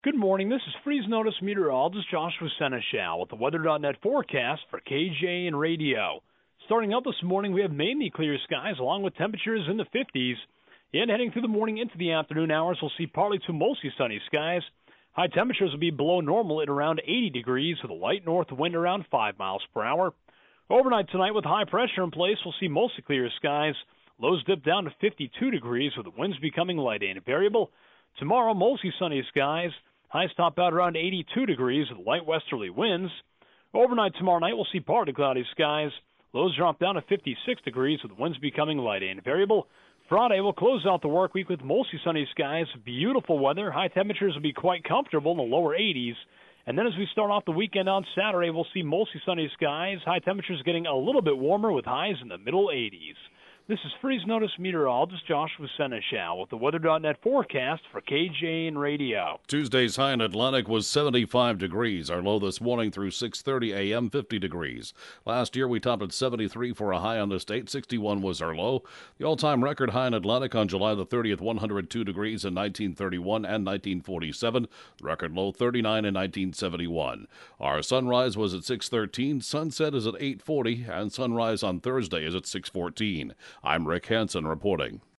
Good morning. This is Freeze Notice meteorologist Joshua Seneschal with the Weather.net forecast for KJ and Radio. Starting out this morning, we have mainly clear skies along with temperatures in the 50s. And heading through the morning into the afternoon hours, we'll see partly to mostly sunny skies. High temperatures will be below normal at around 80 degrees with a light north wind around 5 miles per hour. Overnight tonight, with high pressure in place, we'll see mostly clear skies. Lows dip down to 52 degrees with the winds becoming light and variable. Tomorrow, mostly sunny skies. Highs top out around 82 degrees with light westerly winds. Overnight tomorrow night, we'll see partly cloudy skies. Lows drop down to 56 degrees with winds becoming light and variable. Friday, we'll close out the work week with mostly sunny skies, beautiful weather. High temperatures will be quite comfortable in the lower 80s. And then as we start off the weekend on Saturday, we'll see mostly sunny skies. High temperatures getting a little bit warmer with highs in the middle 80s. This is Freeze Notice meteorologist Joshua Seneschal with the Weather.net forecast for KJ and Radio. Tuesday's high in Atlantic was 75 degrees. Our low this morning through 6:30 a.m., 50 degrees. Last year we topped at 73 for a high on the state. 61 was our low. The all-time record high in Atlantic on July the 30th, 102 degrees in 1931 and 1947. The record low 39 in 1971. Our sunrise was at 6:13. Sunset is at 8:40, and sunrise on Thursday is at 6:14. I'm Rick Hansen reporting.